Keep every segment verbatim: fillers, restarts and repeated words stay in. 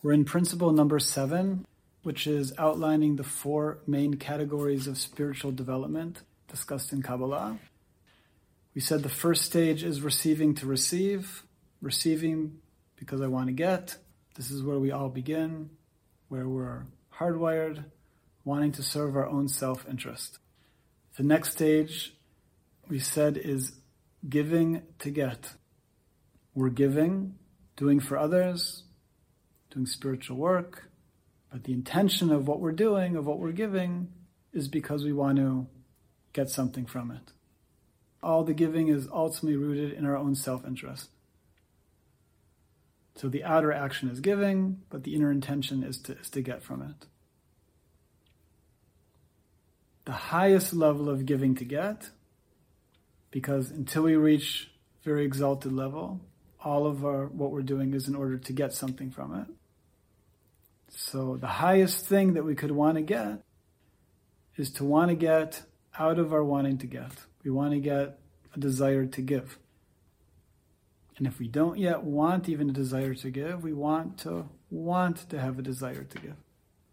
We're in principle number seven, which is outlining the four main categories of spiritual development discussed in Kabbalah. We said the first stage is receiving to receive, receiving because I want to get. This is where we all begin, where we're hardwired, wanting to serve our own self-interest. The next stage, we said, is giving to get. We're giving, doing for others, doing spiritual work, but the intention of what we're doing, of what we're giving, is because we want to get something from it. All the giving is ultimately rooted in our own self-interest. So the outer action is giving, but the inner intention is to, is to get from it. The highest level of giving to get, because until we reach very exalted level, all of our what we're doing is in order to get something from it. So the highest thing that we could want to get is to want to get out of our wanting to get. We want to get a desire to give. And if we don't yet want even a desire to give, we want to want to have a desire to give.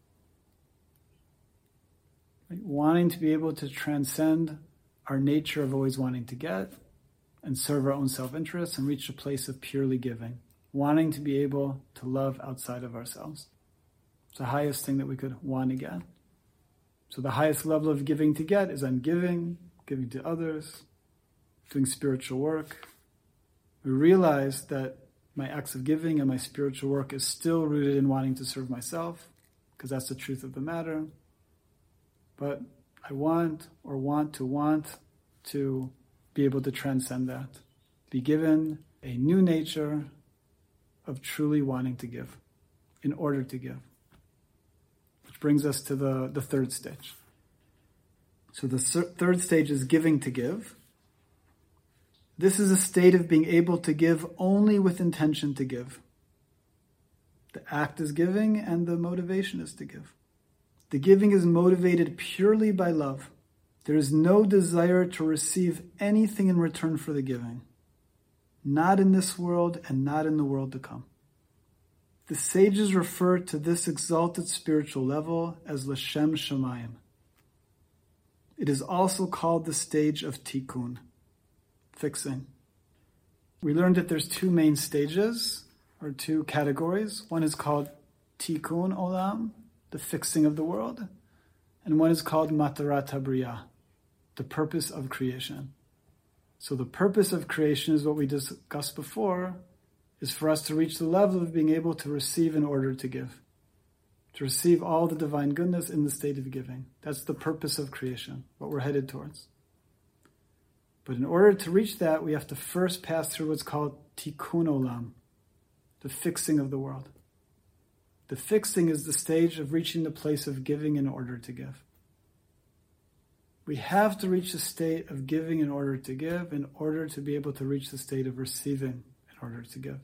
Right? Wanting to be able to transcend our nature of always wanting to get and serve our own self-interest and reach a place of purely giving. Wanting to be able to love outside of ourselves. It's the highest thing that we could want to get. So the highest level of giving to get is I'm giving, giving to others, doing spiritual work. We realize that my acts of giving and my spiritual work is still rooted in wanting to serve myself, because that's the truth of the matter. But I want or want to want to be able to transcend that, be given a new nature of truly wanting to give in order to give. Which brings us to the, the third stage. So the third stage is giving to give. This is a state of being able to give only with intention to give. The act is giving and the motivation is to give. The giving is motivated purely by love. There is no desire to receive anything in return for the giving. Not in this world and not in the world to come. The sages refer to this exalted spiritual level as L'Shem Shamayim. It is also called the stage of Tikkun, fixing. We learned that there's two main stages, or two categories. One is called Tikkun Olam, the fixing of the world, and one is called Matarat HaBriyah, the purpose of creation. So the purpose of creation is what we discussed before, is for us to reach the level of being able to receive in order to give. To receive all the divine goodness in the state of giving. That's the purpose of creation, what we're headed towards. But in order to reach that, we have to first pass through what's called Tikkun Olam, the fixing of the world. The fixing is the stage of reaching the place of giving in order to give. We have to reach the state of giving in order to give in order to be able to reach the state of receiving in order to give.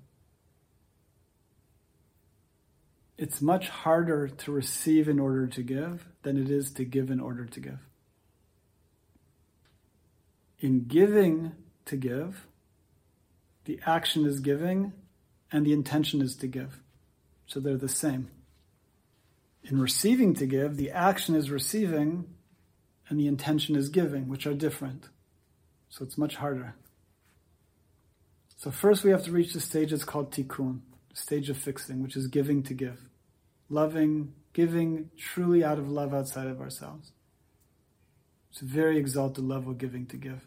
It's much harder to receive in order to give than it is to give in order to give. In giving to give, the action is giving and the intention is to give. So they're the same. In receiving to give, the action is receiving and the intention is giving, which are different. So it's much harder. So first we have to reach the stage that's called Tikkun, the stage of fixing, which is giving to give. Loving, giving truly out of love outside of ourselves. It's a very exalted level of giving to give.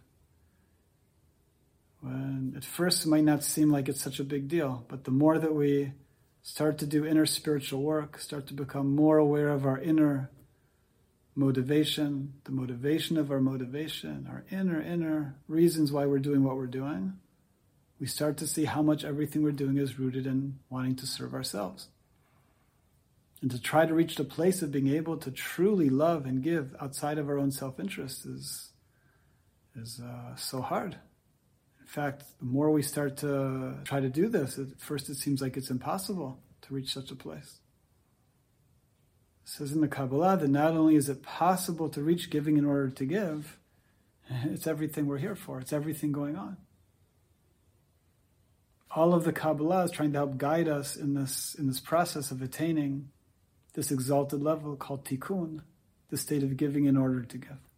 When at first it might not seem like it's such a big deal, but the more that we start to do inner spiritual work, start to become more aware of our inner motivation, the motivation of our motivation, our inner, inner reasons why we're doing what we're doing, we start to see how much everything we're doing is rooted in wanting to serve ourselves. And to try to reach the place of being able to truly love and give outside of our own self-interest is, is uh, so hard. In fact, the more we start to try to do this, at first it seems like it's impossible to reach such a place. It says in the Kabbalah that not only is it possible to reach giving in order to give, it's everything we're here for. It's everything going on. all of the Kabbalah is trying to help guide us in this in this process of attaining this exalted level called tikkun, the state of giving in order to give.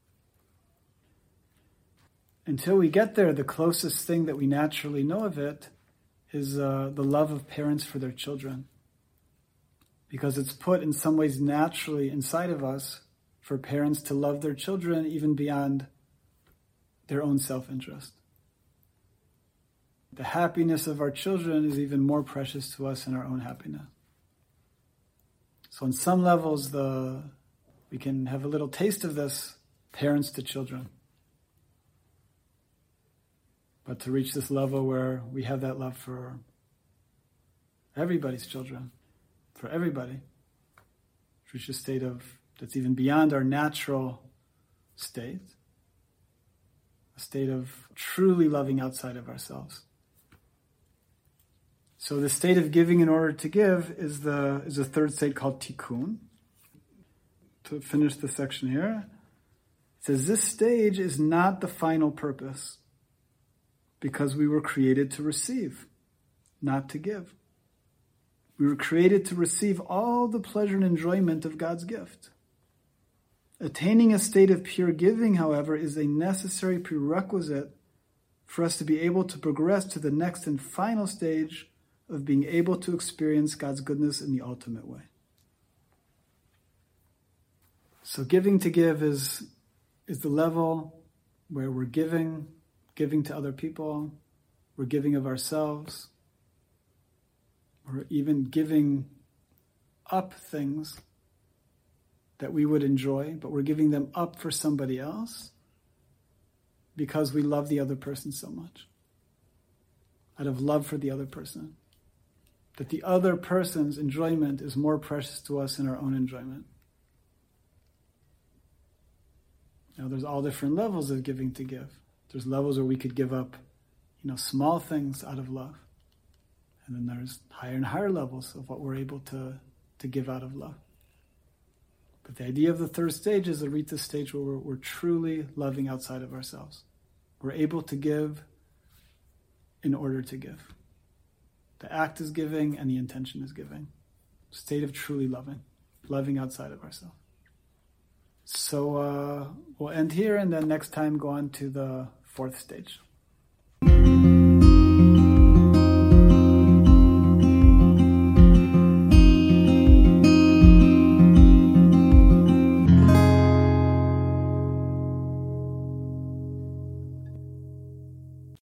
Until we get there, the closest thing that we naturally know of it is uh, the love of parents for their children. Because it's put in some ways naturally inside of us for parents to love their children even beyond their own self-interest. The happiness of our children is even more precious to us than our own happiness. So on some levels, the we can have a little taste of this, parents to children. But to reach this level where we have that love for everybody's children, for everybody, to reach a state of that's even beyond our natural state, a state of truly loving outside of ourselves. So the state of giving in order to give is the is a third state called tikkun. To finish the section here, it says this stage is not the final purpose, because we were created to receive, not to give. We were created to receive all the pleasure and enjoyment of God's gift. Attaining a state of pure giving, however, is a necessary prerequisite for us to be able to progress to the next and final stage of being able to experience God's goodness in the ultimate way. So giving to give is, is the level where we're giving, giving to other people, we're giving of ourselves, we're even giving up things that we would enjoy, but we're giving them up for somebody else because we love the other person so much. Out of love for the other person. That the other person's enjoyment is more precious to us than our own enjoyment. Now there's all different levels of giving to give. There's levels where we could give up, you know, small things out of love. And then there's higher and higher levels of what we're able to, to give out of love. But the idea of the third stage is to reach the stage where we're, we're truly loving outside of ourselves. We're able to give in order to give. The act is giving and the intention is giving. State of truly loving. Loving outside of ourselves. So uh, we'll end here and then next time go on to the fourth stage.